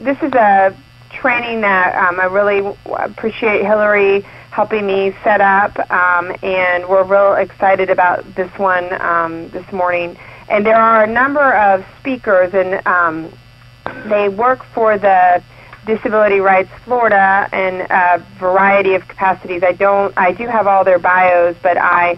this is a training that I really appreciate Hillary helping me set up, and we're real excited about this one this morning. And there are a number of speakers, and they work for the Disability Rights Florida in a variety of capacities. I do have all their bios, but I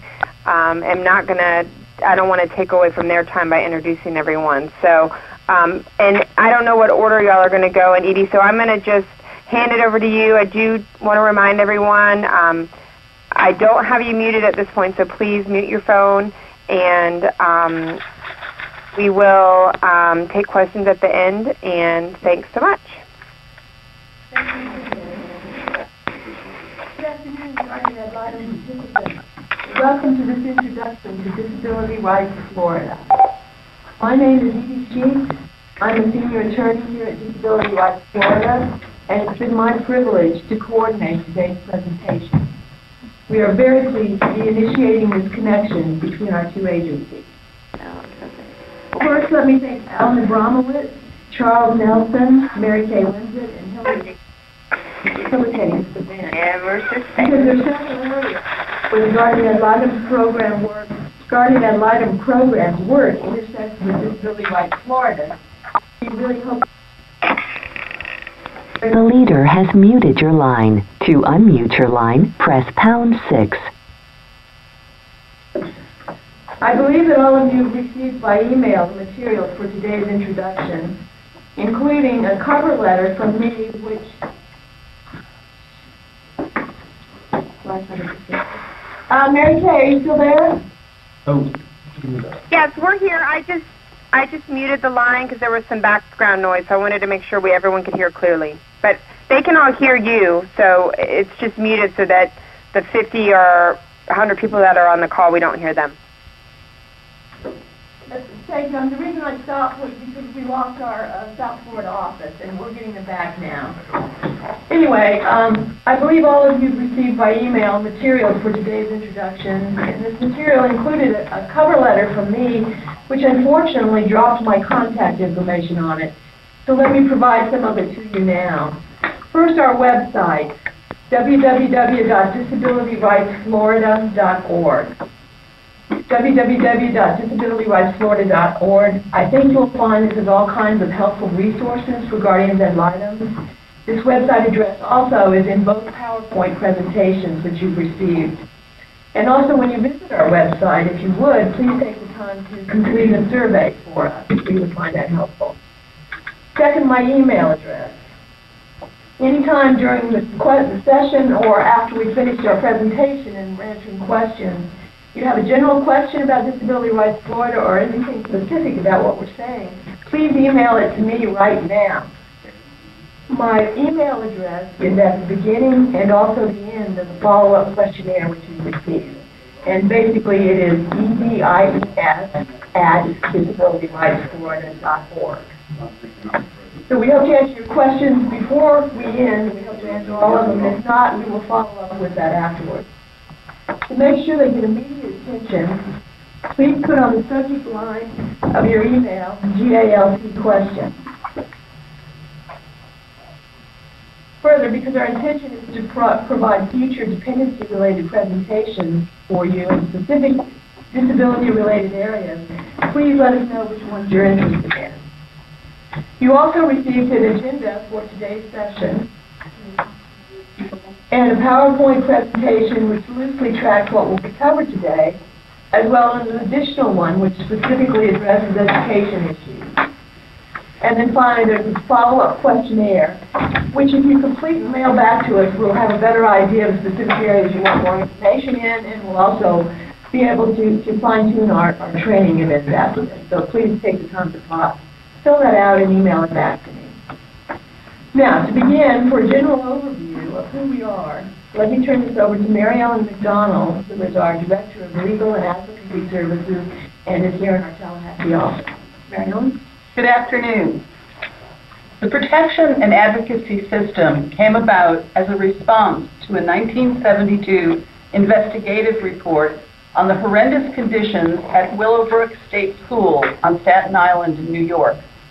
don't want to take away from their time by introducing everyone. So, and I don't know what order y'all are going to go in, Edie, so I'm going to just hand it over to you. I do want to remind everyone, I don't have you muted at this point, so please mute your phone, and we will take questions at the end, and thanks so much. Thank you. Good afternoon, Sergeant Ed Lyden participants. Welcome to this introduction to Disability Rights Florida. My name is Edie Sheets. I'm a senior attorney here at Disability Rights Florida, and it's been my privilege to coordinate today's presentation. We are very pleased to be initiating this connection between our two agencies. First, let me thank Alan Abramowitz, Charles Nelson, Mary Kay Winsett, and Hillary facilitating this event. Because there's several areas where the Guardian Ad Litem program's work intersects with Disability Rights Florida. We really hope. The leader has muted your line. To unmute your line, press #6. I believe that all of you have received by email the materials for today's introduction, including a cover letter from me, which... Mary Kay, are you still there? Oh. Yes, we're here. I just muted the line because there was some background noise, so I wanted to make sure everyone could hear clearly. But they can all hear you, so it's just muted so that the 50 or 100 people that are on the call, we don't hear them. Thank you. The reason I stopped was because we lost our South Florida office, and we're getting it back now. Anyway, I believe all of you have received by email materials for today's introduction, and this material included a cover letter from me, which unfortunately dropped my contact information on it. So let me provide some of it to you now. First, our website, www.disabilityrightsflorida.org. www.disabilityrightsflorida.org. I think you'll find this has all kinds of helpful resources for Guardians Ad Litem. This website address also is in both PowerPoint presentations that you've received. And also, when you visit our website, if you would, please take the time to complete a survey for us. We would find that helpful. Second, my email address. Anytime during the session or after we finished our presentation and answering questions, you have a general question about Disability Rights Florida or anything specific about what we're saying, please email it to me right now. My email address is at the beginning and also the end of the follow-up questionnaire which you received. And basically it is edis@disabilityrightsflorida.org. So we hope to answer your questions before we end. We hope to answer all of them. If not, we will follow up with that afterwards. To make sure they get immediate attention, please put on the subject line of your email, GALT question. Further, because our intention is to provide future dependency-related presentations for you in specific disability-related areas, please let us know which ones you're interested in. You also received an agenda for today's session and a PowerPoint presentation which loosely tracks what will be covered today, as well as an additional one which specifically addresses education issues. And then finally, there's a follow-up questionnaire, which if you complete and mail back to us, we'll have a better idea of specific areas you want more information in, and we'll also be able to fine-tune our training events after this. So please take the time to fill that out and email it back to me. Now, to begin, for a general overview of who we are, let me turn this over to Mary Ellen McDonald, who is our Director of Legal and Advocacy Services and is here in our Tallahassee office. Mary Ellen? Good afternoon. The protection and advocacy system came about as a response to a 1972 investigative report on the horrendous conditions at Willowbrook State School on Staten Island in New York.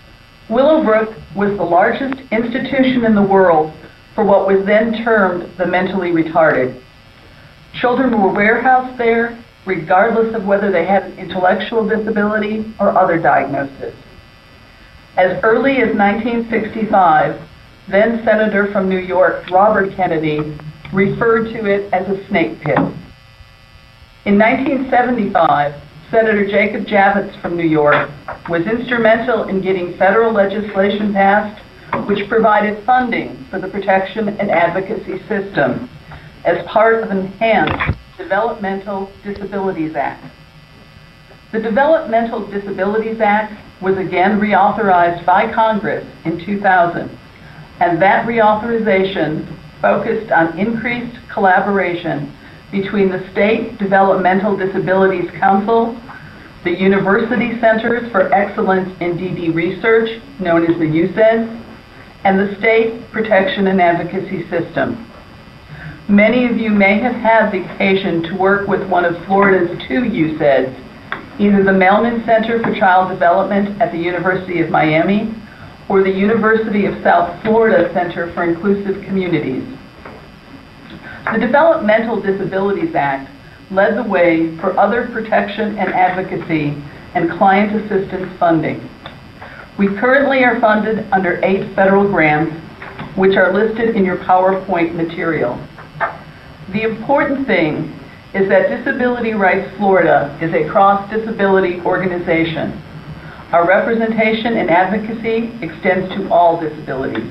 Willowbrook was the largest institution in the world for what was then termed the mentally retarded. Children were warehoused there, regardless of whether they had an intellectual disability or other diagnosis. As early as 1965, then Senator from New York, Robert Kennedy, referred to it as a snake pit. In 1975, Senator Jacob Javits from New York was instrumental in getting federal legislation passed which provided funding for the protection and advocacy system as part of an enhanced Developmental Disabilities Act. The Developmental Disabilities Act was again reauthorized by Congress in 2000, and that reauthorization focused on increased collaboration between the State Developmental Disabilities Council, the University Centers for Excellence in DD Research, known as the UCEDS, and the State Protection and Advocacy System. Many of you may have had the occasion to work with one of Florida's two UCEDS, either the Mailman Center for Child Development at the University of Miami or the University of South Florida Center for Inclusive Communities. The Developmental Disabilities Act led the way for other protection and advocacy and client assistance funding. We currently are funded under 8 federal grants, which are listed in your PowerPoint material. The important thing is that Disability Rights Florida is a cross-disability organization. Our representation and advocacy extends to all disabilities.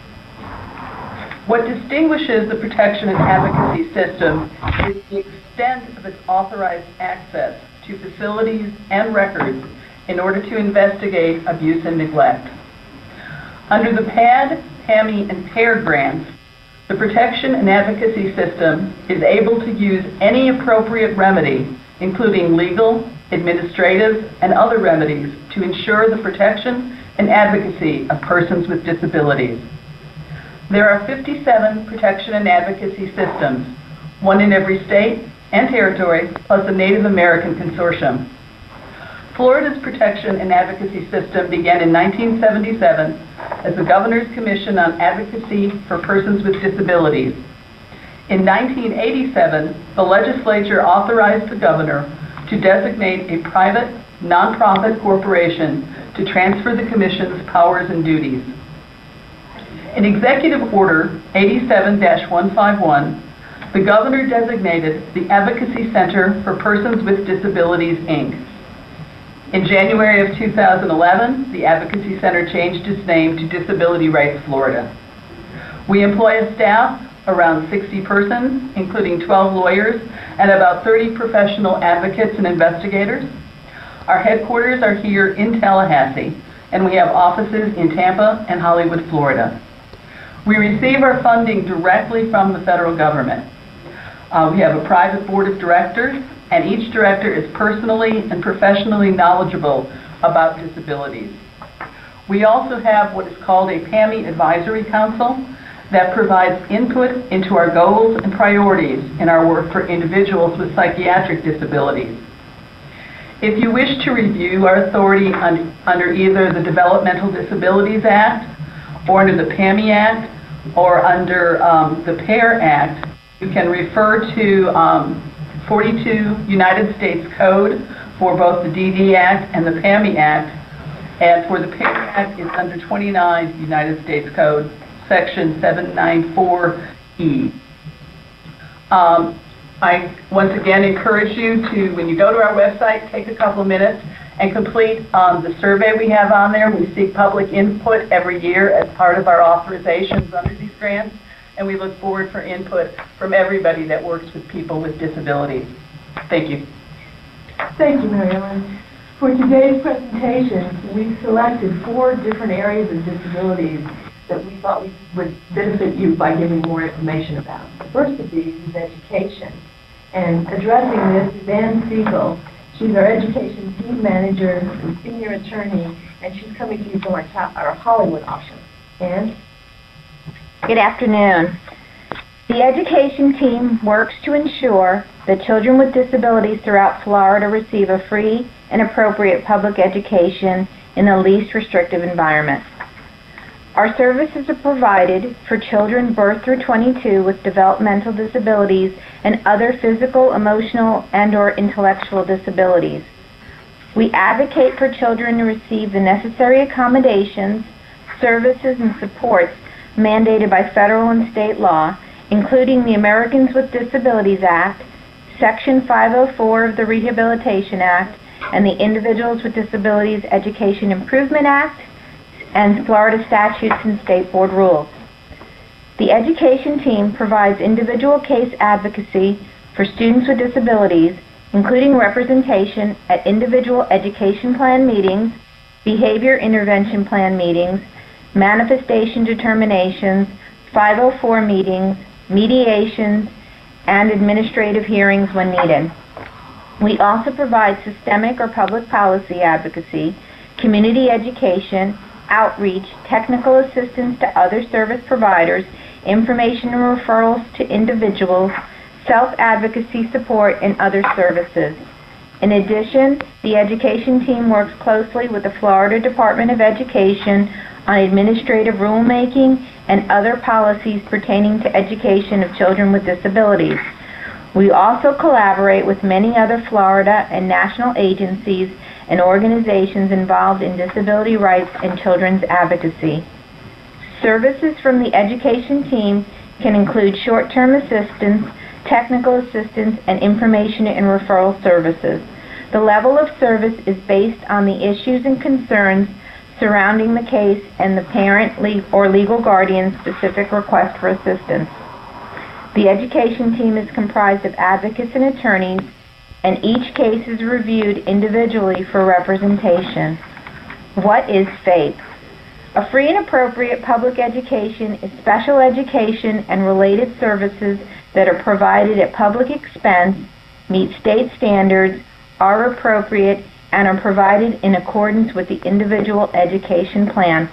What distinguishes the protection and advocacy system is the extent of its authorized access to facilities and records in order to investigate abuse and neglect. Under the PAD, PAMI, and PAIR grants, the protection and advocacy system is able to use any appropriate remedy, including legal, administrative, and other remedies, to ensure the protection and advocacy of persons with disabilities. There are 57 protection and advocacy systems, one in every state and territory, plus a Native American consortium. Florida's protection and advocacy system began in 1977 as the Governor's Commission on Advocacy for Persons with Disabilities. In 1987, the legislature authorized the governor to designate a private, nonprofit corporation to transfer the commission's powers and duties. In Executive Order 87-151, the governor designated the Advocacy Center for Persons with Disabilities, Inc. In January of 2011, the Advocacy Center changed its name to Disability Rights Florida. We employ a staff around 60 persons, including 12 lawyers and about 30 professional advocates and investigators. Our headquarters are here in Tallahassee, and we have offices in Tampa and Hollywood, Florida. We receive our funding directly from the federal government. We have a private board of directors, and each director is personally and professionally knowledgeable about disabilities. We also have what is called a PAMI Advisory Council that provides input into our goals and priorities in our work for individuals with psychiatric disabilities. If you wish to review our authority under either the Developmental Disabilities Act or under the PAMI Act or under the PAIR Act, you can refer to 42 United States Code for both the DD Act and the PAMI Act, and for the PAIR Act it's under 29 United States Code, Section 794E. I once again encourage you to, when you go to our website, take a couple of minutes and complete the survey we have on there. We seek public input every year as part of our authorizations under these grants, and we look forward for input from everybody that works with people with disabilities. Thank you. Thank you, Mary Ellen. For today's presentation, we selected 4 different areas of disabilities that we thought would benefit you by giving more information about. The first of these is education. And addressing this is Ann Siegel. She's our education team manager and senior attorney, and she's coming to you from our Hollywood office. Ann? Good afternoon. The education team works to ensure that children with disabilities throughout Florida receive a free and appropriate public education in the least restrictive environment. Our services are provided for children birth through 22 with developmental disabilities and other physical, emotional, and/or intellectual disabilities. We advocate for children to receive the necessary accommodations, services, and supports mandated by federal and state law, including the Americans with Disabilities Act, Section 504 of the Rehabilitation Act, and the Individuals with Disabilities Education Improvement Act, and Florida statutes and state board rules. The education team provides individual case advocacy for students with disabilities, including representation at individual education plan meetings, behavior intervention plan meetings, manifestation determinations, 504 meetings, mediations, and administrative hearings when needed. We also provide systemic or public policy advocacy, community education, outreach, technical assistance to other service providers, information and referrals to individuals, self-advocacy support, and other services. In addition, the education team works closely with the Florida Department of Education on administrative rulemaking and other policies pertaining to education of children with disabilities. We also collaborate with many other Florida and national agencies and organizations involved in disability rights and children's advocacy. Services from the education team can include short-term assistance, technical assistance, and information and referral services. The level of service is based on the issues and concerns surrounding the case and the parent or legal guardian's specific request for assistance. The education team is comprised of advocates and attorneys, and each case is reviewed individually for representation. What is FAPE? A free and appropriate public education is special education and related services that are provided at public expense, meet state standards, are appropriate, and are provided in accordance with the individual education plan.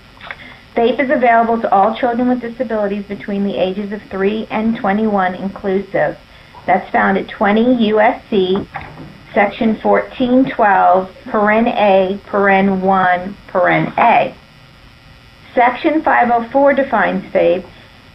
FAPE is available to all children with disabilities between the ages of 3 and 21 inclusive. That's found at 20 U.S.C. Section 1412, paren A, paren 1, paren A. Section 504 defines FAPE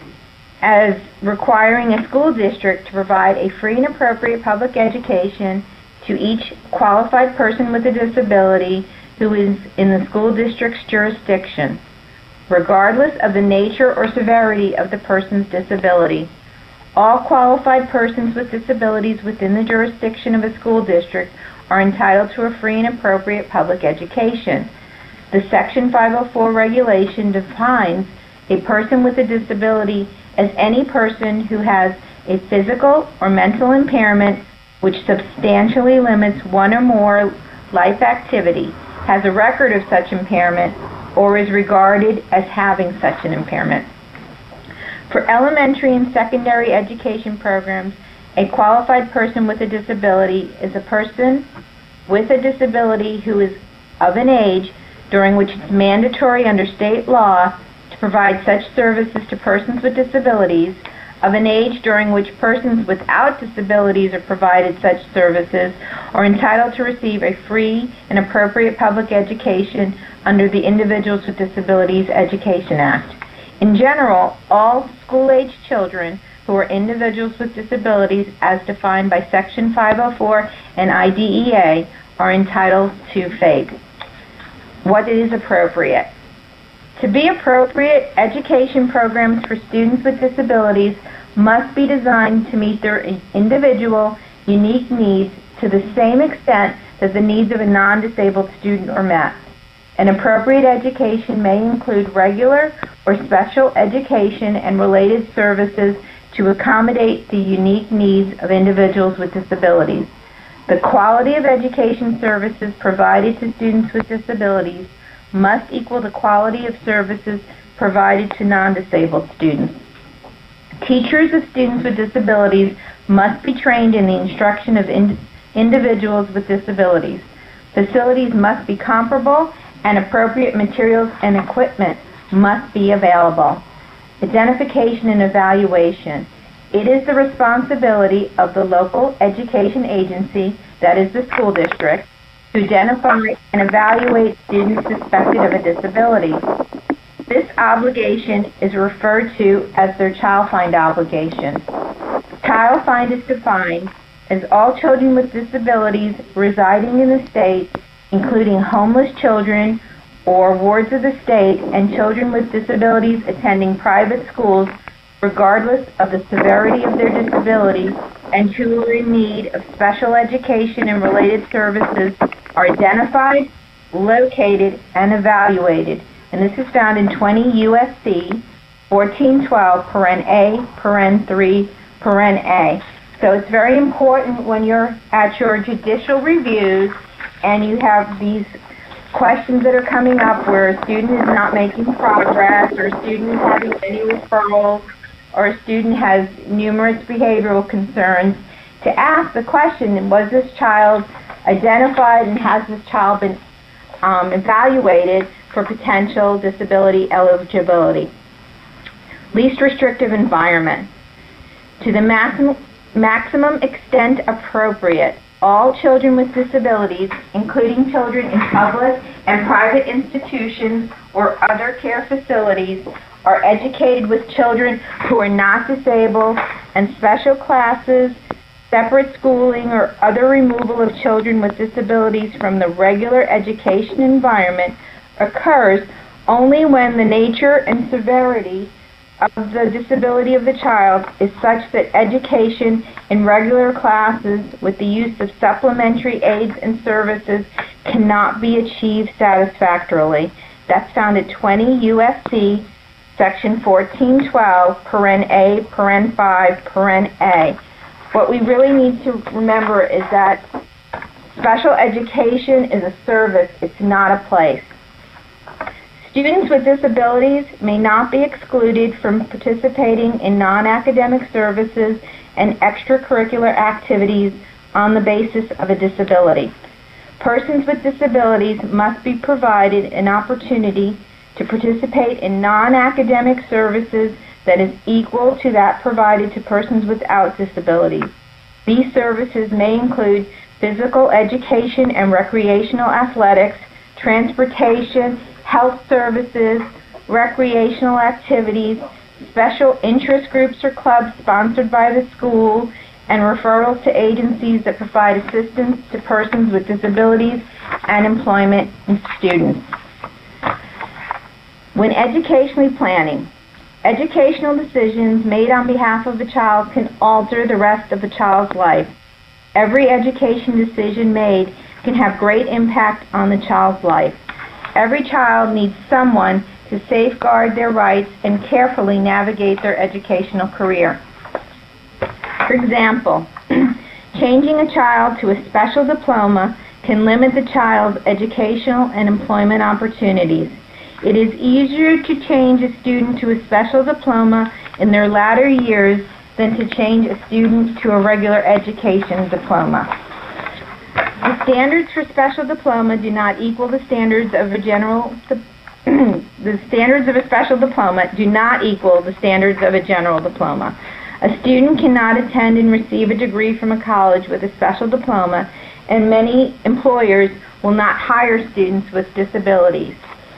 as requiring a school district to provide a free and appropriate public education to each qualified person with a disability who is in the school district's jurisdiction, regardless of the nature or severity of the person's disability. All qualified persons with disabilities within the jurisdiction of a school district are entitled to a free and appropriate public education. The Section 504 regulation defines a person with a disability as any person who has a physical or mental impairment which substantially limits one or more life activity, has a record of such impairment, or is regarded as having such an impairment. For elementary and secondary education programs, a qualified person with a disability is a person with a disability who is of an age during which it's mandatory under state law to provide such services to persons with disabilities, of an age during which persons without disabilities are provided such services, are entitled to receive a free and appropriate public education under the Individuals with Disabilities Education Act. In general, all school-age children who are individuals with disabilities as defined by Section 504 and IDEA are entitled to FAPE. What is appropriate? To be appropriate, education programs for students with disabilities must be designed to meet their individual, unique needs to the same extent that the needs of a non-disabled student are met. An appropriate education may include regular or special education and related services to accommodate the unique needs of individuals with disabilities. The quality of education services provided to students with disabilities must equal the quality of services provided to non-disabled students. Teachers of students with disabilities must be trained in the instruction of individuals with disabilities. Facilities must be comparable, and appropriate materials and equipment must be available. Identification and evaluation. It is the responsibility of the local education agency, that is the school district, to identify and evaluate students suspected of a disability. This obligation is referred to as their Child Find obligation. Child Find is defined as all children with disabilities residing in the state, including homeless children or wards of the state, and children with disabilities attending private schools, regardless of the severity of their disability, and who are in need of special education and related services are identified, located, and evaluated. And this is found in 20 U.S.C. 1412, paren A, paren 3, paren A. So it's very important when you're at your judicial reviews and you have these questions that are coming up where a student is not making progress, or a student is having many referrals, or a student has numerous behavioral concerns, to ask the question, was this child identified and has this child been evaluated for potential disability eligibility? Least restrictive environment. To the maximum extent appropriate, all children with disabilities, including children in public and private institutions or other care facilities, are educated with children who are not disabled, and special classes, separate schooling, or other removal of children with disabilities from the regular education environment occurs only when the nature and severity of the disability of the child is such that education in regular classes with the use of supplementary aids and services cannot be achieved satisfactorily. That's found at 20 U.S.C. Section 1412, paren A, paren 5, paren A. What we really need to remember is that special education is a service, it's not a place. Students with disabilities may not be excluded from participating in non-academic services and extracurricular activities on the basis of a disability. Persons with disabilities must be provided an opportunity to participate in non-academic services that is equal to that provided to persons without disabilities. These services may include physical education and recreational athletics, transportation, health services, recreational activities, special interest groups or clubs sponsored by the school, and referrals to agencies that provide assistance to persons with disabilities and employment and students. When educationally planning, educational decisions made on behalf of a child can alter the rest of a child's life. Every education decision made can have great impact on the child's life. Every child needs someone to safeguard their rights and carefully navigate their educational career. For example, changing a child to a special diploma can limit the child's educational and employment opportunities. It is easier to change a student to a special diploma in their latter years than to change a student to a regular education diploma. The standards for special diploma do not equal the standards of a general the standards of a special diploma do not equal the standards of a general diploma. A student cannot attend and receive a degree from a college with a special diploma, and many employers will not hire students with disabilities.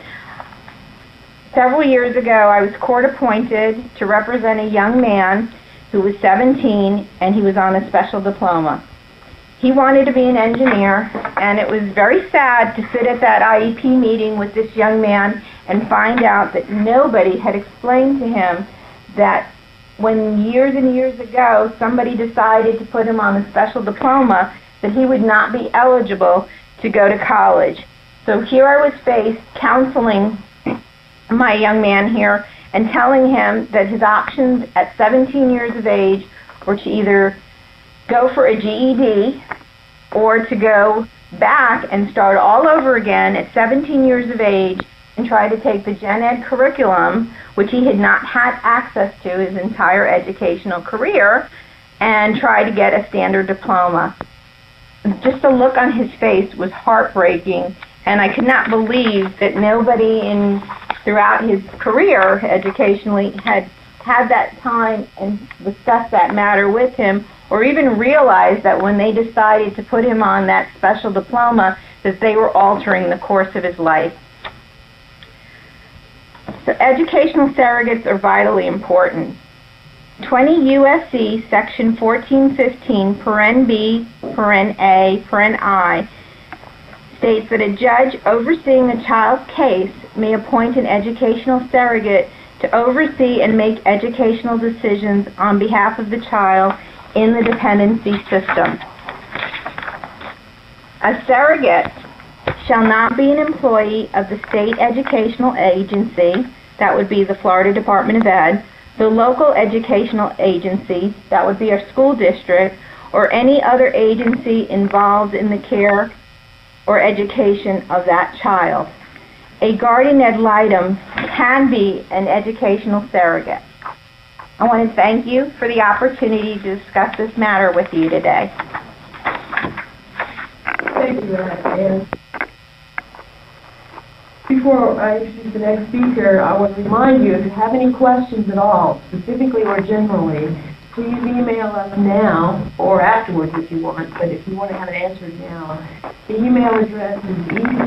Several years ago, I was court appointed to represent a young man who was 17, and he was on a special diploma. He wanted to be an engineer, and it was very sad to sit at that IEP meeting with this young man and find out that nobody had explained to him that when years and years ago somebody decided to put him on a special diploma, that he would not be eligible to go to college. So here I was faced counseling my young man here and telling him that his options at 17 years of age were to either go for a GED or to go back and start all over again at 17 years of age and try to take the gen ed curriculum, which he had not had access to his entire educational career, and try to get a standard diploma. Just the look on his face was heartbreaking, and I could not believe that nobody throughout his career educationally had that time and discussed that matter with him, or even realized that when they decided to put him on that special diploma, that they were altering the course of his life. So educational surrogates are vitally important. 20 U.S.C. Section 1415, paren B, paren A, paren I, states that a judge overseeing a child's case may appoint an educational surrogate to oversee and make educational decisions on behalf of the child in the dependency system. A surrogate shall not be an employee of the state educational agency, that would be the Florida Department of Ed, the local educational agency, that would be our school district, or any other agency involved in the care or education of that child. A guardian ad litem can be an educational surrogate. I want to thank you for the opportunity to discuss this matter with you today. Thank you, Anne. Before I introduce the next speaker, I want to remind you, if you have any questions at all, specifically or generally, please email us now or afterwards if you want, but if you want to have it answered now, the email address is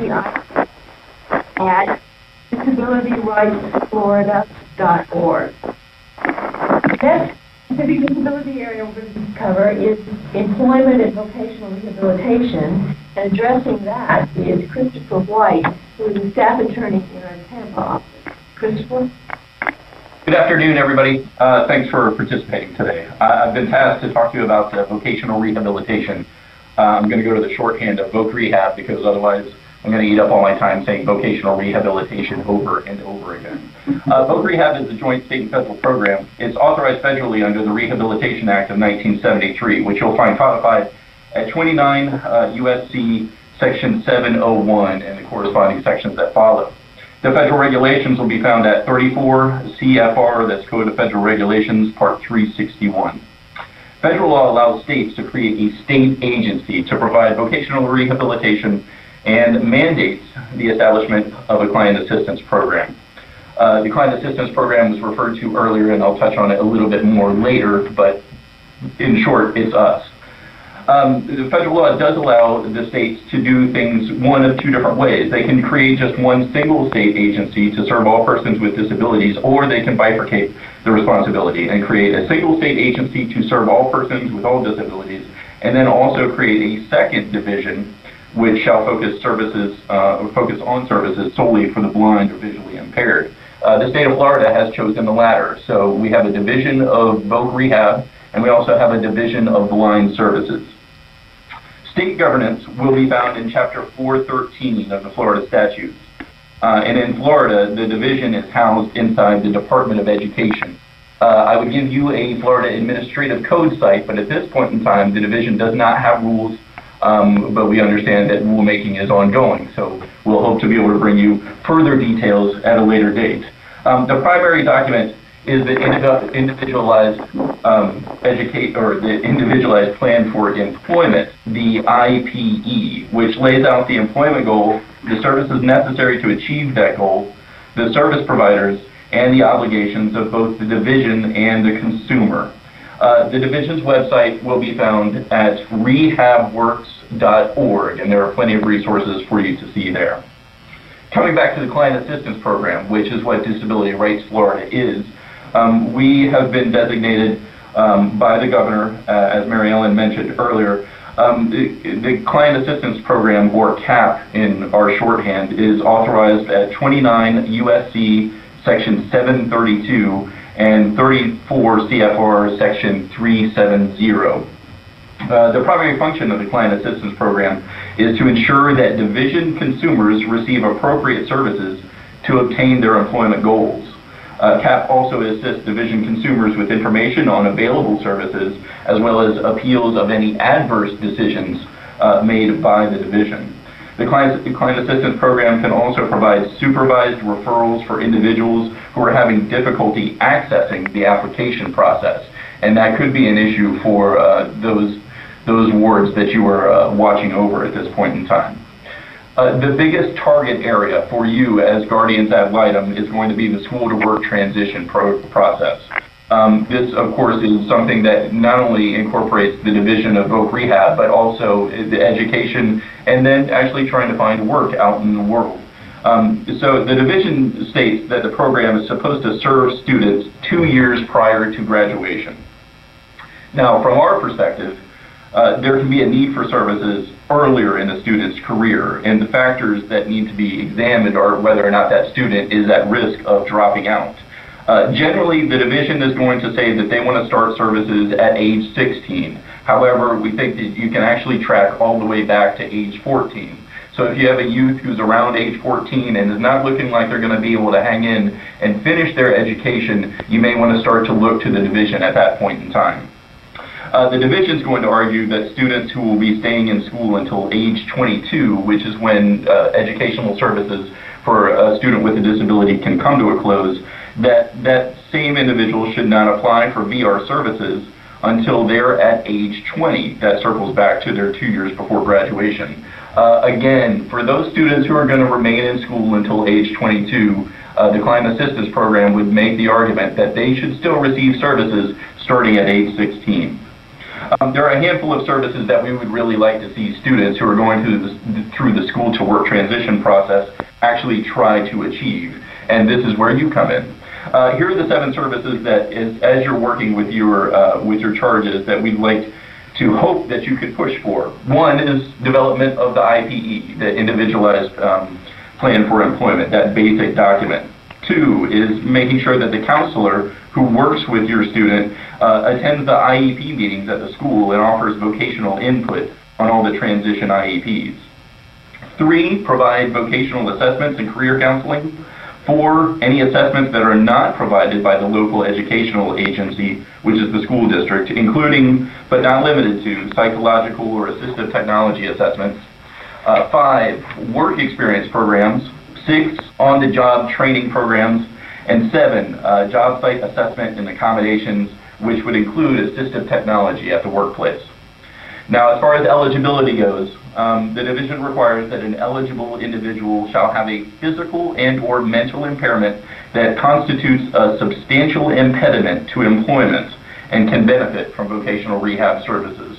edi@disabilityrightsflorida.org. The next specific disability area we're going to cover is employment and vocational rehabilitation, and addressing that is Christopher White, who is a staff attorney in our Tampa office. Christopher? Good afternoon, everybody. Thanks for participating today. I've been tasked to talk to you about vocational rehabilitation. I'm going to go to the shorthand of voc rehab because otherwise I'm going to eat up all my time saying vocational rehabilitation over and over again. Voc rehab is a joint state and federal program. It's authorized federally under the Rehabilitation Act of 1973, which you'll find codified at 29 U.S.C. Section 701 and the corresponding sections that follow. The federal regulations will be found at 34 CFR, that's Code of Federal Regulations, Part 361. Federal law allows states to create a state agency to provide vocational rehabilitation and mandates the establishment of a client assistance program. The client assistance program was referred to earlier, and I'll touch on it a little bit more later, but in short, it's us. The federal law does allow the states to do things one of two different ways. They can create just one single state agency to serve all persons with disabilities, or they can bifurcate the responsibility and create a single state agency to serve all persons with all disabilities, and then also create a second division which shall focus on services solely for the blind or visually impaired. The state of Florida has chosen the latter, so we have a division of voc rehab, and we also have a division of blind services. State governance will be found in Chapter 413 of the Florida statutes. And in Florida, the division is housed inside the Department of Education. I would give you a Florida Administrative Code site, but at this point in time, the division does not have rules, but we understand that rulemaking is ongoing. So we'll hope to be able to bring you further details at a later date. The primary document is the individualized the individualized plan for employment, the IPE, which lays out the employment goal, the services necessary to achieve that goal, the service providers, and the obligations of both the division and the consumer. The division's website will be found at rehabworks.org, and there are plenty of resources for you to see there. Coming back to the Client Assistance Program, which is what Disability Rights Florida is, we have been designated by the governor, as Mary Ellen mentioned earlier. The Client Assistance Program, or CAP in our shorthand, is authorized at 29 U.S.C. Section 732 and 34 CFR Section 370. The primary function of the Client Assistance Program is to ensure that division consumers receive appropriate services to obtain their employment goals. CAP also assists division consumers with information on available services, as well as appeals of any adverse decisions made by the division. The Client Assistance Program can also provide supervised referrals for individuals who are having difficulty accessing the application process, and that could be an issue for those wards that you are watching over at this point in time. The biggest target area for you as guardians ad litem is going to be the school to work transition process. This, of course, is something that not only incorporates the division of Voc Rehab, but also the education and then actually trying to find work out in the world. So the division states that the program is supposed to serve students 2 years prior to graduation. Now, from our perspective, there can be a need for services earlier in the student's career, and the factors that need to be examined are whether or not that student is at risk of dropping out. Generally, the division is going to say that they want to start services at age 16. However, we think that you can actually track all the way back to age 14. So if you have a youth who's around age 14 and is not looking like they're going to be able to hang in and finish their education, you may want to start to look to the division at that point in time. The division is going to argue that students who will be staying in school until age 22, which is when educational services for a student with a disability can come to a close, that same individual should not apply for VR services until they're at age 20. That circles back to their 2 years before graduation. Again, for those students who are going to remain in school until age 22, the Client Assistance Program would make the argument that they should still receive services starting at age 16. There are a handful of services that we would really like to see students who are going through the school to work transition process actually try to achieve, and this is where you come in. Here are the 7 services that, as you're working with your charges, that we'd like to hope that you could push for. One is development of the IPE, the Individualized Plan for Employment, that basic document. 2 is making sure that the counselor who works with your student attends the IEP meetings at the school and offers vocational input on all the transition IEPs. 3, provide vocational assessments and career counseling. 4, any assessments that are not provided by the local educational agency, which is the school district, including but not limited to psychological or assistive technology assessments. 5, work experience programs. 6, on-the-job training programs. And 7, job site assessment and accommodations, which would include assistive technology at the workplace. Now, as far as eligibility goes, the division requires that an eligible individual shall have a physical and/or mental impairment that constitutes a substantial impediment to employment and can benefit from vocational rehab services.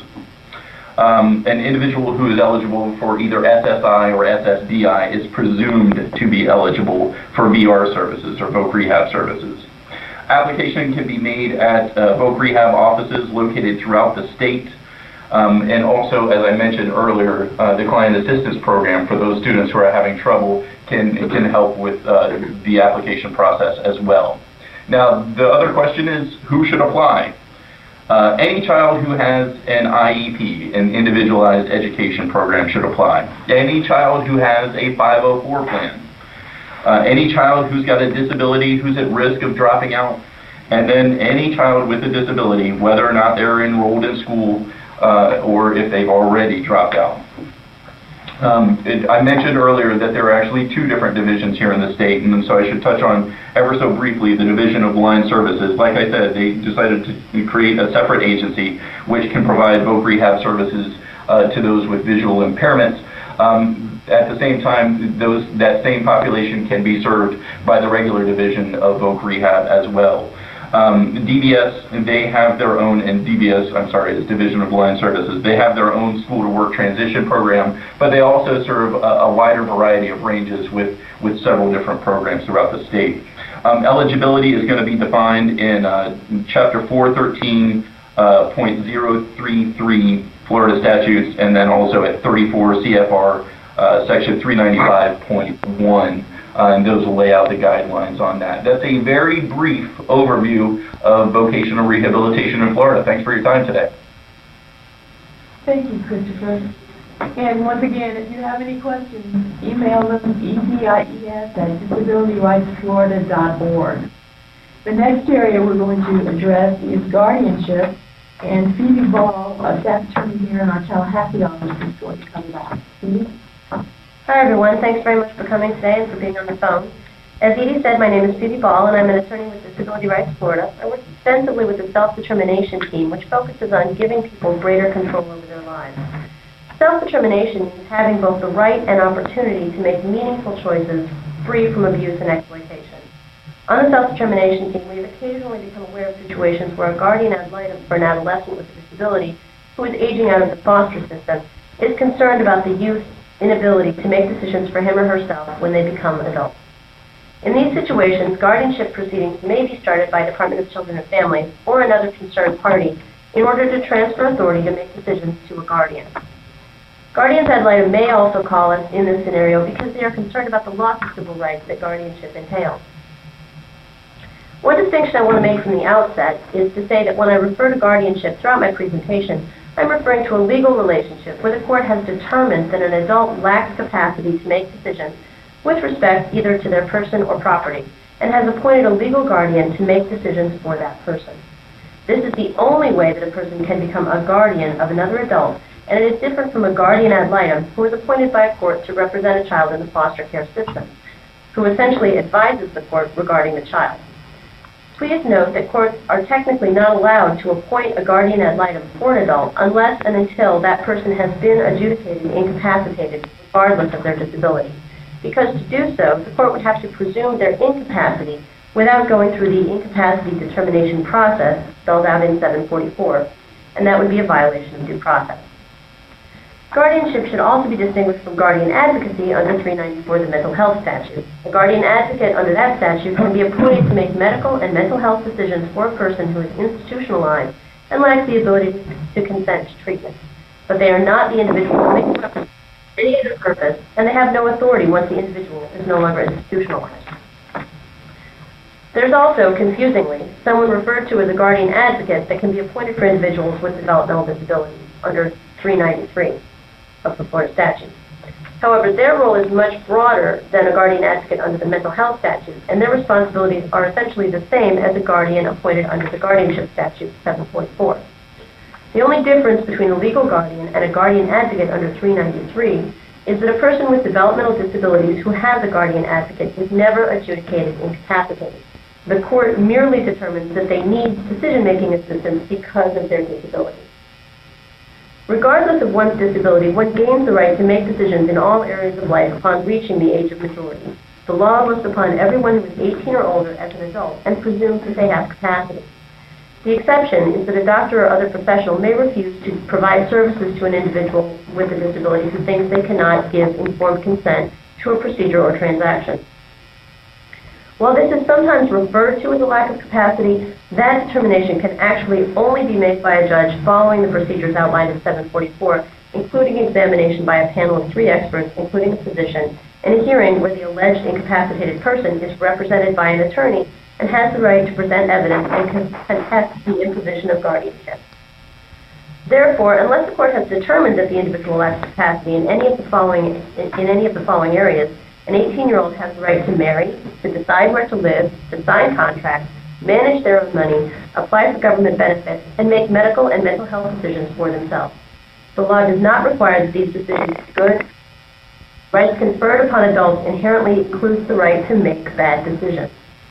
An individual who is eligible for either SSI or SSDI is presumed to be eligible for VR services or Voc Rehab services. Application can be made at Voc Rehab offices located throughout the state. And also, as I mentioned earlier, the Client Assistance Program for those students who are having trouble can help with the application process as well. Now, the other question is, who should apply? Any child who has an IEP, an Individualized Education Program, should apply. Any child who has a 504 plan. Any child who's got a disability who's at risk of dropping out. And then any child with a disability, whether or not they're enrolled in school or if they've already dropped out. I mentioned earlier that there are actually 2 different divisions here in the state, and so I should touch on ever so briefly the Division of Blind Services. Like I said, they decided to create a separate agency which can provide Voc Rehab services to those with visual impairments. At the same time, that same population can be served by the regular division of Voc Rehab as well. DBS, they have their own, and DBS, I'm sorry, is Division of Blind Services. They have their own school to work transition program, but they also serve a wider variety of ranges with several different programs throughout the state. Eligibility is going to be defined in Chapter 413.033 Florida statutes, and then also at 34 CFR Section 395.1. And those will lay out the guidelines on that. That's a very brief overview of vocational rehabilitation in Florida. Thanks for your time today. Thank you, Christopher. And once again, if you have any questions, email them edies@disabilityrightsflorida.org. The next area we're going to address is guardianship, and Phoebe Ball, a staff attorney here in our Tallahassee office, is going to come back. Phoebe? Hi everyone, thanks very much for coming today and for being on the phone. As Edie said, my name is Phoebe Ball and I'm an attorney with Disability Rights Florida. I work extensively with the self-determination team, which focuses on giving people greater control over their lives. Self-determination means having both the right and opportunity to make meaningful choices free from abuse and exploitation. On the self-determination team, we have occasionally become aware of situations where a guardian ad litem for an adolescent with a disability who is aging out of the foster system is concerned about the youth's inability to make decisions for him or herself when they become adults. In these situations, guardianship proceedings may be started by Department of Children and Families or another concerned party in order to transfer authority to make decisions to a guardian. Guardians ad litem may also call us in this scenario because they are concerned about the loss of civil rights that guardianship entails. One distinction I want to make from the outset is to say that when I refer to guardianship throughout my presentation, I'm referring to a legal relationship where the court has determined that an adult lacks capacity to make decisions with respect either to their person or property, and has appointed a legal guardian to make decisions for that person. This is the only way that a person can become a guardian of another adult, and it is different from a guardian ad litem who is appointed by a court to represent a child in the foster care system, who essentially advises the court regarding the child. Please note that courts are technically not allowed to appoint a guardian ad litem for an adult unless and until that person has been adjudicated incapacitated regardless of their disability. Because to do so, the court would have to presume their incapacity without going through the incapacity determination process spelled out in 744, and that would be a violation of due process. Guardianship should also be distinguished from guardian advocacy under 394 of the Mental Health Statute. A guardian advocate under that statute can be appointed to make medical and mental health decisions for a person who is institutionalized and lacks the ability to consent to treatment. But they are not the individual who makes reference to any other purpose, and they have no authority once the individual is no longer institutionalized. There's also, confusingly, someone referred to as a guardian advocate that can be appointed for individuals with developmental disabilities under 393 of the Florida statute. However, their role is much broader than a guardian advocate under the Mental Health Statute, and their responsibilities are essentially the same as a guardian appointed under the Guardianship Statute 7.4. The only difference between a legal guardian and a guardian advocate under 393 is that a person with developmental disabilities who has a guardian advocate is never adjudicated incapacitated. The court merely determines that they need decision-making assistance because of their disability. Regardless of one's disability, one gains the right to make decisions in all areas of life upon reaching the age of majority. The law looks upon everyone who is 18 or older as an adult and presumes that they have capacity. The exception is that a doctor or other professional may refuse to provide services to an individual with a disability who thinks they cannot give informed consent to a procedure or transaction. While this is sometimes referred to as a lack of capacity, that determination can actually only be made by a judge following the procedures outlined in 744, including examination by a panel of 3 experts, including a physician, and a hearing where the alleged incapacitated person is represented by an attorney and has the right to present evidence and contest the imposition of guardianship. Therefore, unless the court has determined that the individual lacks capacity in any of the following areas, an 18-year-old has the right to marry, to decide where to live, to sign contracts, manage their own money, apply for government benefits, and make medical and mental health decisions for themselves. The law does not require that these decisions be good. Rights conferred upon adults inherently includes the right to make bad decisions.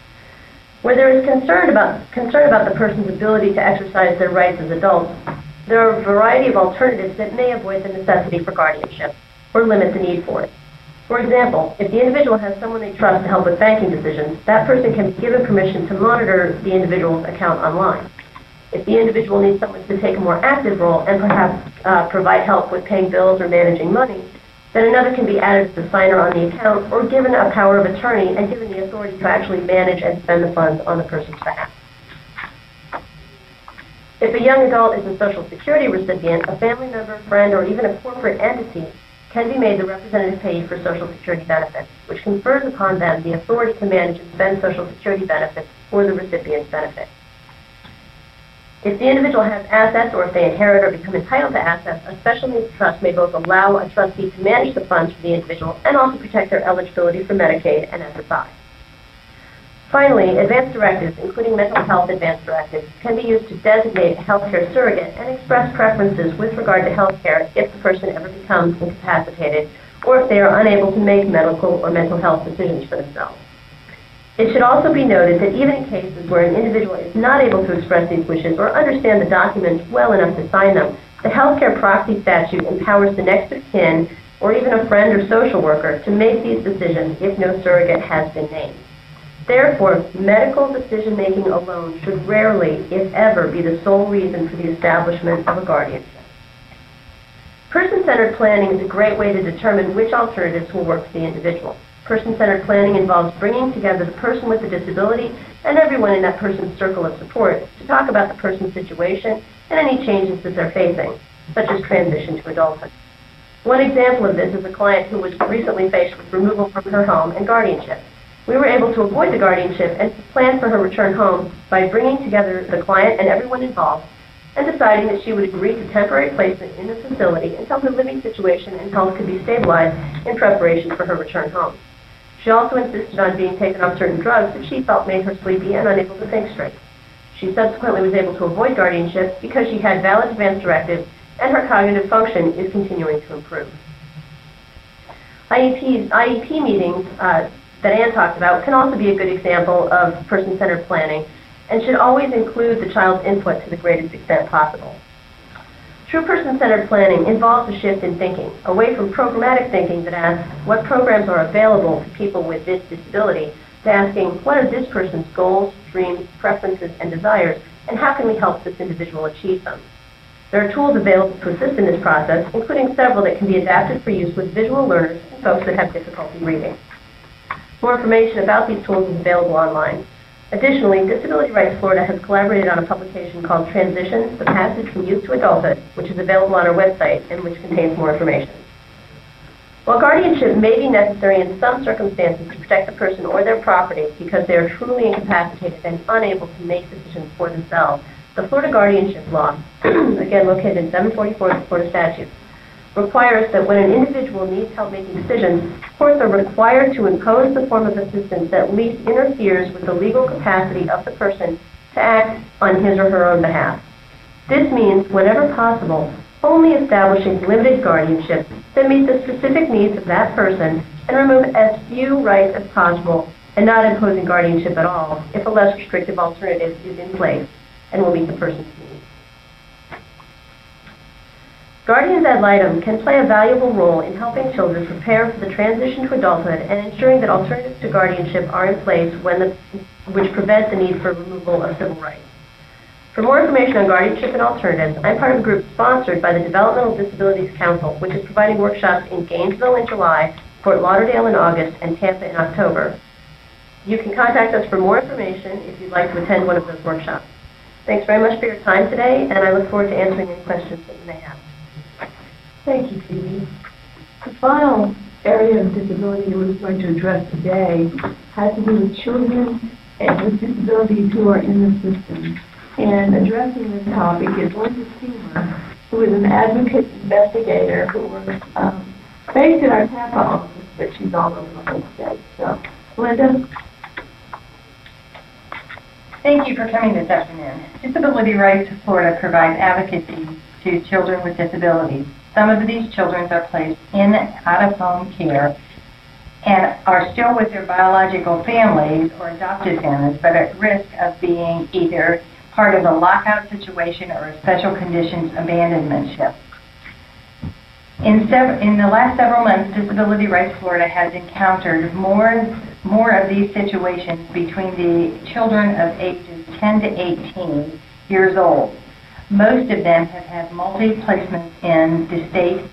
Where there is concern about the person's ability to exercise their rights as adults, there are a variety of alternatives that may avoid the necessity for guardianship or limit the need for it. For example, if the individual has someone they trust to help with banking decisions, that person can be given permission to monitor the individual's account online. If the individual needs someone to take a more active role and perhaps provide help with paying bills or managing money, then another can be added as the signer on the account or given a power of attorney and given the authority to actually manage and spend the funds on the person's behalf. If a young adult is a Social Security recipient, a family member, friend, or even a corporate entity can be made the representative payee for Social Security benefits, which confers upon them the authority to manage and spend Social Security benefits for the recipient's benefit. If the individual has assets or if they inherit or become entitled to assets, a special needs trust may both allow a trustee to manage the funds for the individual and also protect their eligibility for Medicaid and SSI. Finally, advance directives, including mental health advance directives, can be used to designate a healthcare surrogate and express preferences with regard to healthcare if the person ever becomes incapacitated or if they are unable to make medical or mental health decisions for themselves. It should also be noted that even in cases where an individual is not able to express these wishes or understand the documents well enough to sign them, the healthcare proxy statute empowers the next of kin or even a friend or social worker to make these decisions if no surrogate has been named. Therefore, medical decision-making alone should rarely, if ever, be the sole reason for the establishment of a guardianship. Person-centered planning is a great way to determine which alternatives will work for the individual. Person-centered planning involves bringing together the person with the disability and everyone in that person's circle of support to talk about the person's situation and any changes that they're facing, such as transition to adulthood. One example of this is a client who was recently faced with removal from her home and guardianship. We were able to avoid the guardianship and plan for her return home by bringing together the client and everyone involved and deciding that she would agree to temporary placement in the facility until her living situation and health could be stabilized in preparation for her return home. She also insisted on being taken off certain drugs that she felt made her sleepy and unable to think straight. She subsequently was able to avoid guardianship because she had valid advance directives and her cognitive function is continuing to improve. IEP meetings that Ann talked about can also be a good example of person-centered planning and should always include the child's input to the greatest extent possible. True person-centered planning involves a shift in thinking, away from programmatic thinking that asks what programs are available to people with this disability, to asking what are this person's goals, dreams, preferences, and desires, and how can we help this individual achieve them. There are tools available to assist in this process, including several that can be adapted for use with visual learners and folks that have difficulty reading. More information about these tools is available online. Additionally, Disability Rights Florida has collaborated on a publication called Transitions, the Passage from Youth to Adulthood, which is available on our website and which contains more information. While guardianship may be necessary in some circumstances to protect the person or their property because they are truly incapacitated and unable to make decisions for themselves, the Florida Guardianship Law, again located in 744 of the Florida statutes, requires that when an individual needs help making decisions, courts are required to impose the form of assistance that least interferes with the legal capacity of the person to act on his or her own behalf. This means, whenever possible, only establishing limited guardianship that meet the specific needs of that person and remove as few rights as possible and not imposing guardianship at all if a less restrictive alternative is in place and will meet the person's needs. Guardians ad litem can play a valuable role in helping children prepare for the transition to adulthood and ensuring that alternatives to guardianship are in place which prevent the need for removal of civil rights. For more information on guardianship and alternatives, I'm part of a group sponsored by the Developmental Disabilities Council, which is providing workshops in Gainesville in July, Fort Lauderdale in August, and Tampa in October. You can contact us for more information if you'd like to attend one of those workshops. Thanks very much for your time today, and I look forward to answering any questions that you may have. Thank you, Phoebe. The final area of disability that we're going to address today has to do with children with disabilities who are in the system. And addressing this topic is Linda Seymour, who is an advocate investigator who was based in our Tampa office, but she's all over the whole state. So, Linda? Thank you for coming this afternoon. Disability Rights Florida provides advocacy to children with disabilities. Some of these children are placed in out-of-home care and are still with their biological families or adopted families, but at risk of being either part of a lockout situation or a special conditions abandonmentship. In the last several months, Disability Rights Florida has encountered more of these situations between the children of ages 10 to 18 years old. Most of them have had multi-placements in the state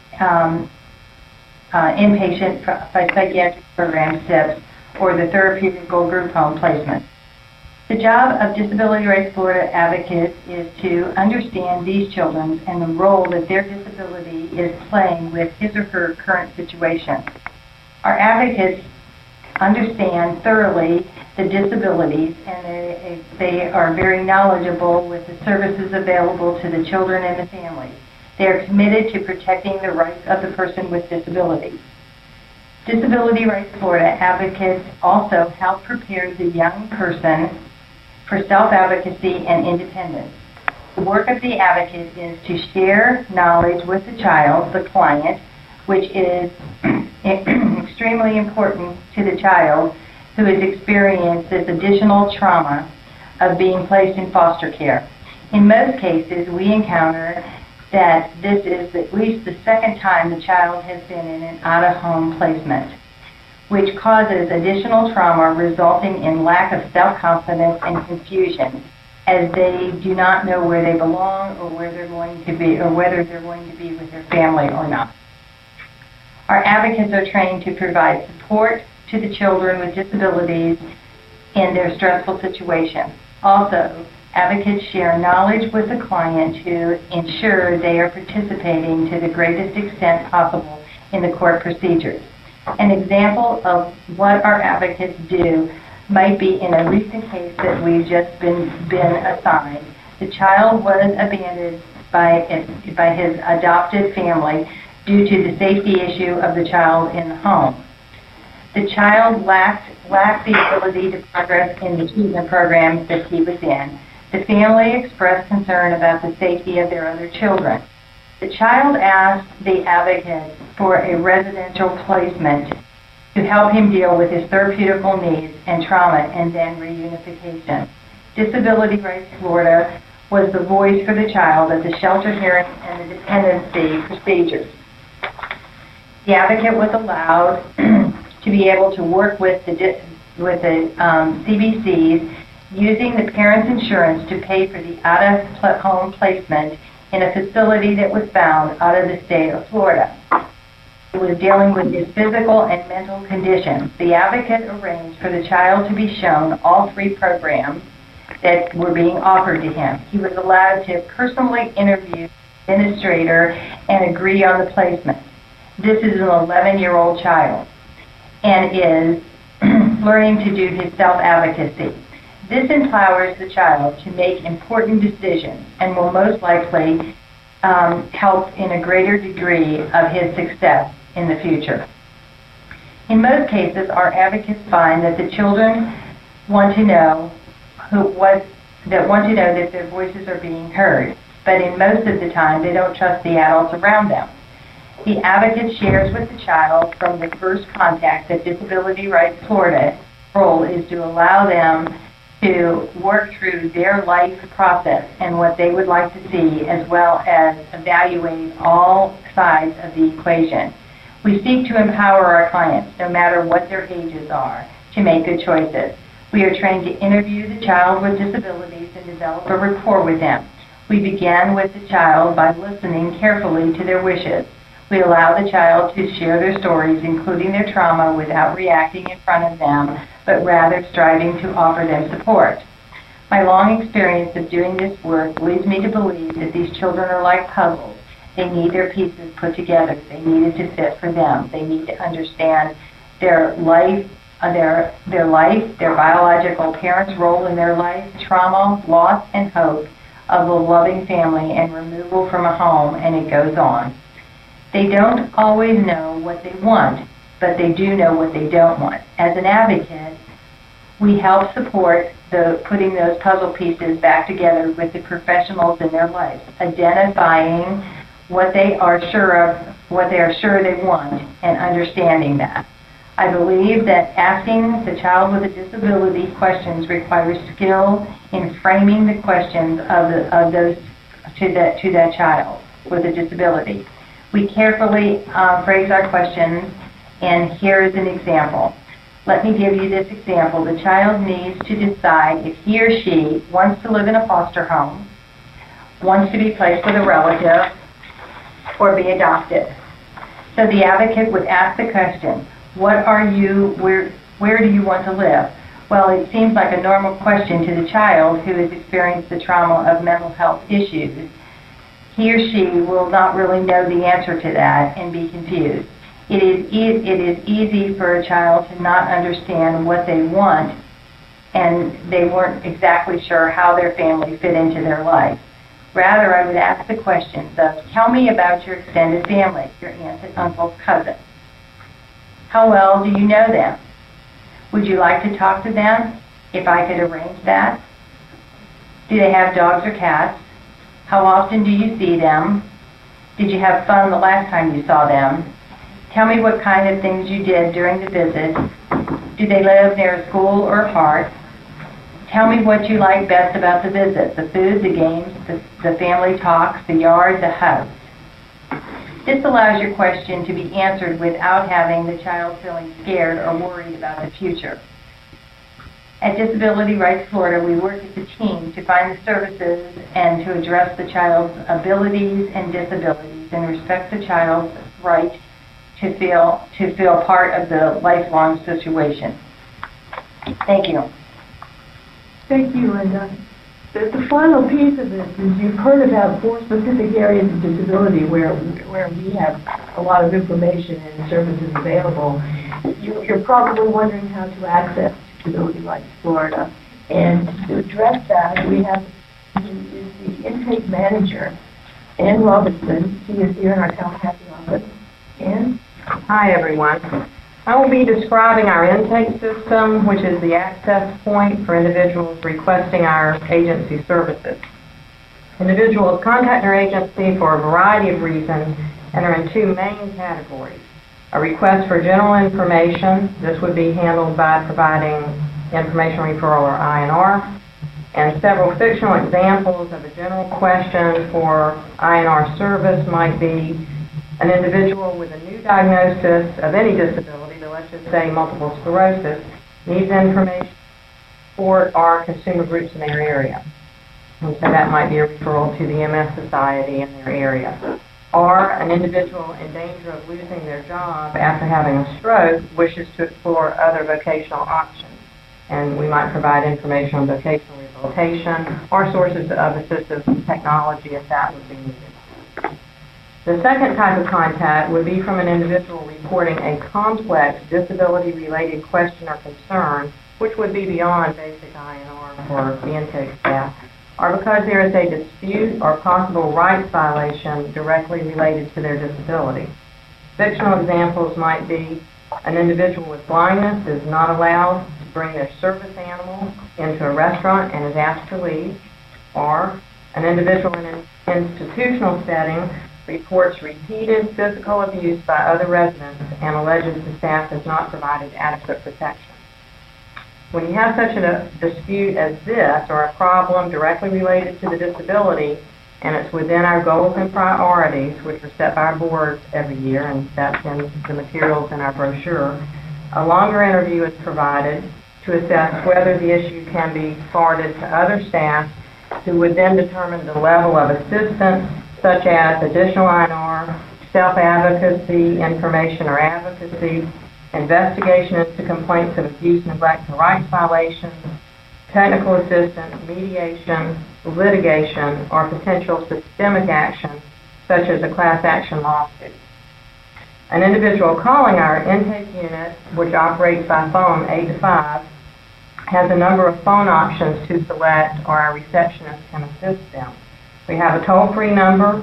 inpatient psychiatric program, SIPS, or the therapeutic group home placement. The job of Disability Rights Florida advocates is to understand these children and the role that their disability is playing with his or her current situation. Our advocates understand thoroughly the disabilities, and they are very knowledgeable with the services available to the children and the families. They are committed to protecting the rights of the person with disabilities. Disability Rights Florida advocates also help prepare the young person for self-advocacy and independence. The work of the advocate is to share knowledge with the child, the client, which is extremely important to the child who has experienced this additional trauma of being placed in foster care. In most cases, we encounter that this is at least the second time the child has been in an out-of-home placement. which causes additional trauma resulting in lack of self-confidence and confusion as they do not know where they belong or where they're going to be or whether they're going to be with their family or not. Our advocates are trained to provide support to the children with disabilities in their stressful situation. Also, advocates share knowledge with the client to ensure they are participating to the greatest extent possible in the court procedures. An example of what our advocates do might be in a recent case that we've just been assigned. The child was abandoned by his adopted family due to the safety issue of the child in the home. The child lacked the ability to progress in the treatment program that he was in. The family expressed concern about the safety of their other children. The child asked the advocate for a residential placement to help him deal with his therapeutical needs and trauma and then reunification. Disability Rights Florida was the voice for the child at the shelter hearing and the dependency procedures. The advocate was allowed to be able to work with the CBCs using the parent's insurance to pay for the out-of-home placement in a facility that was found out of the state of Florida. It was dealing with his physical and mental conditions. The advocate arranged for the child to be shown all 3 programs that were being offered to him. He was allowed to personally interview the administrator and agree on the placement. This is an 11-year-old child and is learning to do his self-advocacy. This empowers the child to make important decisions and will most likely help in a greater degree of his success in the future. In most cases, our advocates find that the children want to know that their voices are being heard, but in most of the time, they don't trust the adults around them. The advocate shares with the child from the first contact that Disability Rights Florida's role is to allow them to work through their life process and what they would like to see, as well as evaluate all sides of the equation. We seek to empower our clients, no matter what their ages are, to make good choices. We are trained to interview the child with disabilities and develop a rapport with them. We begin with the child by listening carefully to their wishes. We allow the child to share their stories, including their trauma, without reacting in front of them, but rather striving to offer them support. My long experience of doing this work leads me to believe that these children are like puzzles. They need their pieces put together. They need it to fit for them. They need to understand their life, their biological parents' role in their life, trauma, loss, and hope of a loving family, and removal from a home, and it goes on. They don't always know what they want, but they do know what they don't want. As an advocate, we help support putting those puzzle pieces back together with the professionals in their lives, identifying what they are sure they want, and understanding that. I believe that asking the child with a disability questions requires skill in framing the questions of those to that child with a disability. We carefully phrase our questions, and here is an example. Let me give you this example. The child needs to decide if he or she wants to live in a foster home, wants to be placed with a relative, or be adopted. So the advocate would ask the question, where do you want to live? Well, it seems like a normal question to the child who has experienced the trauma of mental health issues. He or she will not really know the answer to that and be confused. It is easy for a child to not understand what they want, and they weren't exactly sure how their family fit into their life. Rather, I would ask the questions of, tell me about your extended family, your aunts and uncles, cousins. How well do you know them? Would you like to talk to them if I could arrange that? Do they have dogs or cats? How often do you see them? Did you have fun the last time you saw them? Tell me what kind of things you did during the visit. Do they live near a school or a park? Tell me what you like best about the visit, the food, the games, the family talks, the yard, the house. This allows your question to be answered without having the child feeling scared or worried about the future. At Disability Rights Florida, we work as a team to find the services and to address the child's abilities and disabilities and respect the child's right to feel part of the lifelong situation. Thank you. Thank you, Linda. The final piece of this is you've heard about 4 specific areas of disability where we have a lot of information and services available. You're probably wondering how to access Disability Rights Florida. And to address that, we have the intake manager, Ann Robinson. She is here in our Tallahassee office. Ann? Hi, everyone. I will be describing our intake system, which is the access point for individuals requesting our agency services. Individuals contact our agency for a variety of reasons and are in 2 main categories. A request for general information. This would be handled by providing information referral or INR. And several fictional examples of a general question for INR service might be an individual with a new diagnosis of any disability, but let's just say multiple sclerosis, needs information, support, or consumer groups in their area. And so that might be a referral to the MS Society in their area. Or an individual in danger of losing their job after having a stroke wishes to explore other vocational options. And we might provide information on vocational rehabilitation or sources of assistive technology if that would be needed. The second type of contact would be from an individual reporting a complex disability-related question or concern, which would be beyond basic INR for the intake staff, or because there is a dispute or possible rights violation directly related to their disability. Fictional examples might be an individual with blindness is not allowed to bring their service animal into a restaurant and is asked to leave, or an individual in an institutional setting reports repeated physical abuse by other residents and alleges the staff has not provided adequate protection. When you have such a dispute as this, or a problem directly related to the disability, and it's within our goals and priorities, which are set by our board every year, and that's in the materials in our brochure, a longer interview is provided to assess whether the issue can be forwarded to other staff who would then determine the level of assistance, such as additional INR, self-advocacy, information or advocacy, investigation into complaints of abuse, neglect, or rights violations, technical assistance, mediation, litigation, or potential systemic action, such as a class action lawsuit. An individual calling our intake unit, which operates by phone 8 to 5, has a number of phone options to select, or our receptionist can assist them. We have a toll-free number,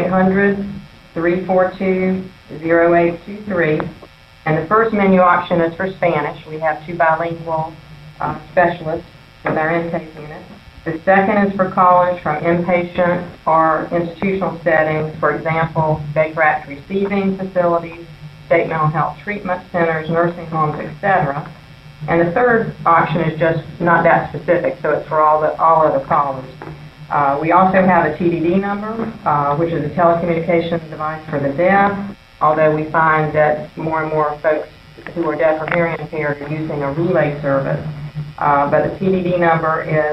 1-800-342-0823, and the first menu option is for Spanish. We have 2 bilingual specialists with our intake unit. The second is for callers from inpatient or institutional settings, for example, Baker Act receiving facilities, state mental health treatment centers, nursing homes, etc. And the third option is just not that specific, so it's for all other callers. We also have a TDD number, which is a telecommunications device for the deaf, although we find that more and more folks who are deaf or hearing impaired are using a relay service. But the TDD number is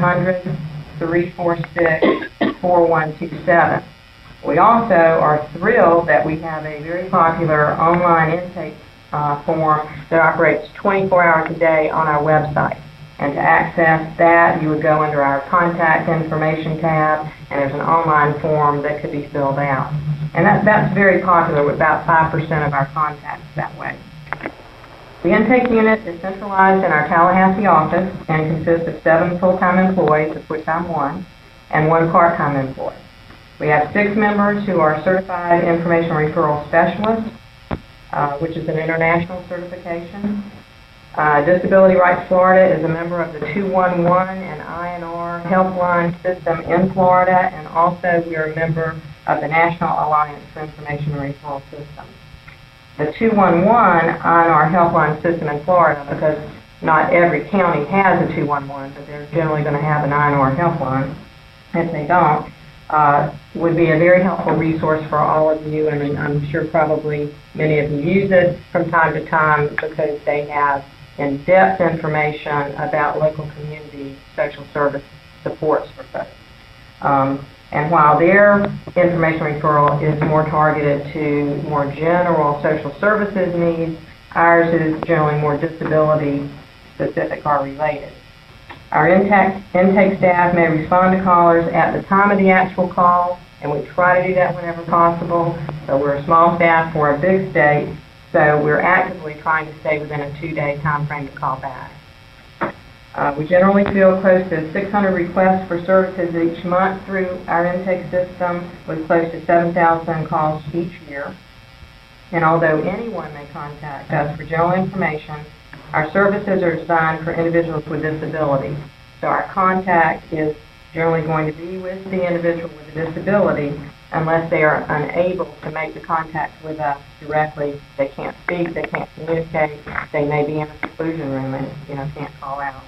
1-800-346-4127. We also are thrilled that we have a very popular online intake form that operates 24 hours a day on our website. And to access that, you would go under our contact information tab, and there's an online form that could be filled out. And that's very popular with about 5% of our contacts that way. The intake unit is centralized in our Tallahassee office and consists of 7 full-time employees, of which I'm one, and 1 part-time employee. We have 6 members who are certified information referral specialists, which is an international certification. Disability Rights Florida is a member of the 211 and INR helpline system in Florida, and also we are a member of the National Alliance for Information Referral Systems. The 211 INR helpline system in Florida, because not every county has a 211, but they're generally going to have an INR helpline. If they don't, would be a very helpful resource for all of you, and I'm sure probably many of you use it from time to time because they have in-depth information about local community social service supports for folks. And while their information referral is more targeted to more general social services needs, ours is generally more disability specific or related. Our intake staff may respond to callers at the time of the actual call, and we try to do that whenever possible. So we're a small staff for a big state, so we're actively trying to stay within a 2-day time frame to call back. We generally field close to 600 requests for services each month through our intake system, with close to 7,000 calls each year. And although anyone may contact us for general information, our services are designed for individuals with disabilities. So our contact is generally going to be with the individual with a disability unless they are unable to make the contact with us directly. They can't speak, they can't communicate, they may be in a seclusion room and can't call out.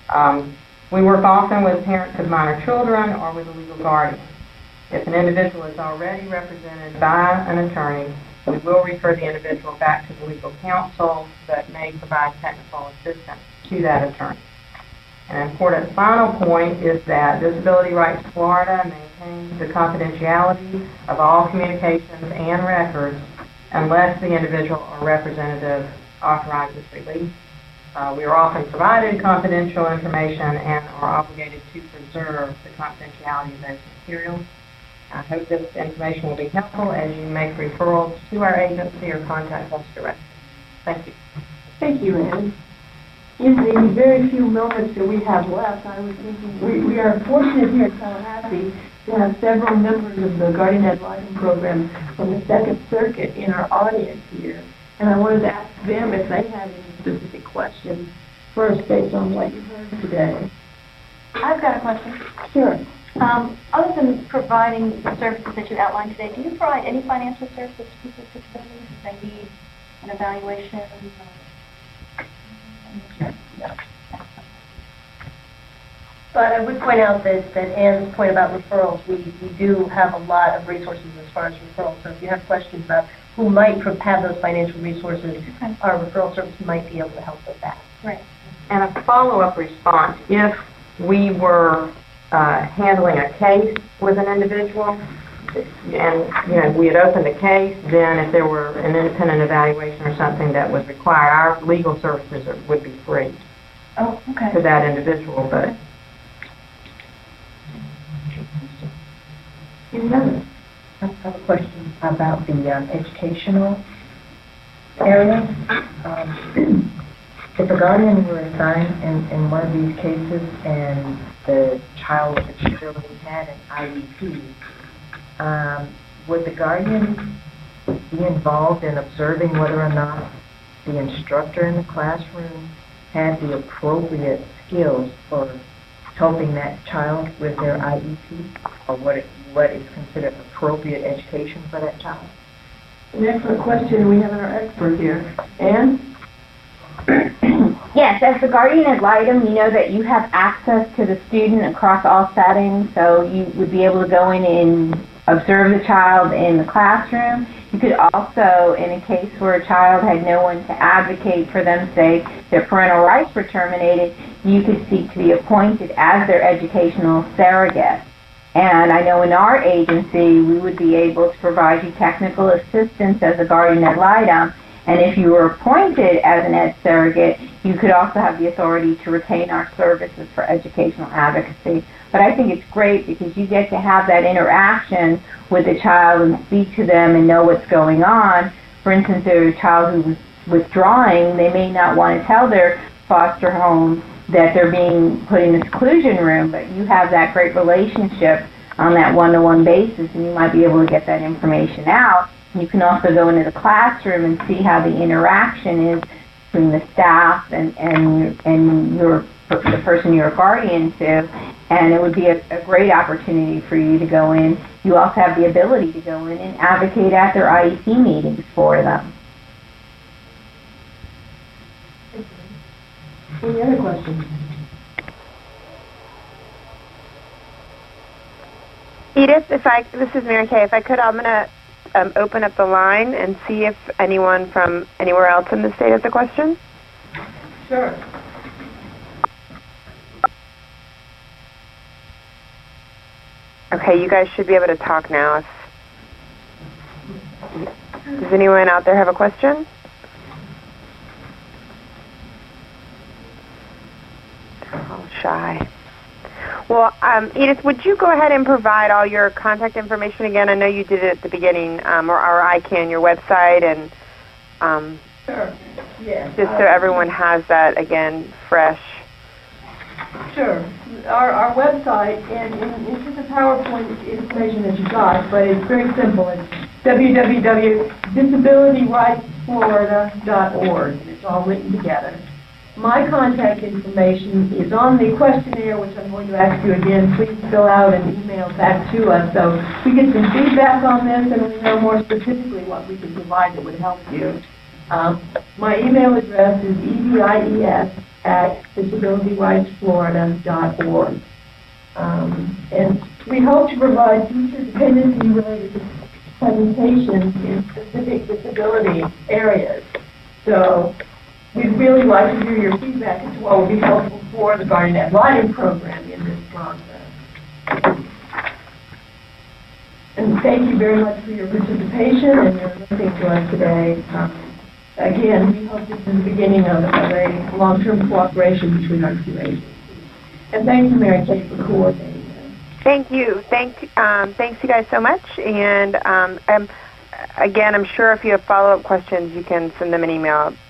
We work often with parents of minor children or with a legal guardian. If an individual is already represented by an attorney, we will refer the individual back to the legal counsel that may provide technical assistance to that attorney. An important final point is that Disability Rights Florida maintains the confidentiality of all communications and records unless the individual or representative authorizes release. We are often provided confidential information and are obligated to preserve the confidentiality of those materials. I hope this information will be helpful as you make referrals to our agency or contact us directly. Thank you. Thank you, Ann. In the very few moments that we have left, I was thinking we are fortunate here in Tallahassee to have several members of the Guardian Ad Litem program from the Second Circuit in our audience here. And I wanted to ask them if they had any specific questions first based on what you heard today. I've got a question. Sure. Other than providing the services that you outlined today, do you provide any financial services to people with disabilities if they need an evaluation? But I would point out that Ann's point about referrals, we do have a lot of resources as far as referrals. So if you have questions about who might have those financial resources, our referral service might be able to help with that. Right. And a follow-up response, if we were handling a case with an individual, and we had opened a case, then if there were an independent evaluation or something that was required, our legal services would be free to that individual. But I have a question about the educational area. If a guardian were assigned in one of these cases and the child with a disability had an IEP, would the guardian be involved in observing whether or not the instructor in the classroom had the appropriate skills for helping that child with their IEP, or what is considered appropriate education for that child? An excellent question. We have our expert here. Ann? Yes, as the guardian ad litem, you know that you have access to the student across all settings, so you would be able to go in and observe the child in the classroom. You could also, in a case where a child had no one to advocate for them, say their parental rights were terminated, you could seek to be appointed as their educational surrogate. And I know in our agency, we would be able to provide you technical assistance as a guardian ad litem. And if you were appointed as an ed surrogate, you could also have the authority to retain our services for educational advocacy. But I think it's great because you get to have that interaction with the child and speak to them and know what's going on. For instance, there's a child who's withdrawing. They may not want to tell their foster home that they're being put in a seclusion room, but you have that great relationship on that one-to-one basis, and you might be able to get that information out. You can also go into the classroom and see how the interaction is between the staff and the person you're a guardian to, and it would be a great opportunity for you to go in. You also have the ability to go in and advocate at their IEP meetings for them. Any other questions? Edith, this is Mary Kay. If I could, I'm going to open up the line and see if anyone from anywhere else in the state has a question. Sure. Okay, you guys should be able to talk now. Does anyone out there have a question? Oh, shy. Well, Edith, would you go ahead and provide all your contact information again? I know you did it at the beginning, or I can, your website, and Sure. Yes. just so everyone has that again fresh. Sure. Our website, and it's just a PowerPoint information that you got, but it's very simple. It's www.disabilityrightsflorida.org. It's all written together. My contact information is on the questionnaire, which I'm going to ask you again. Please fill out and email back to us so we get some feedback on this and we know more specifically what we can provide that would help you. My email address is edis@disabilityrightsflorida.org. And we hope to provide future dependency-related presentations in specific disability areas. So we'd really like to hear your feedback as to what would be helpful for the guardian ad litem program in this process. And thank you very much for your participation and your listening to us today. Again, we hope this is the beginning of a long-term cooperation between our two agencies. And thank you, Mary Kay, for coordinating this. Thank you. Thanks you guys so much. And again, I'm sure if you have follow-up questions, you can send them an email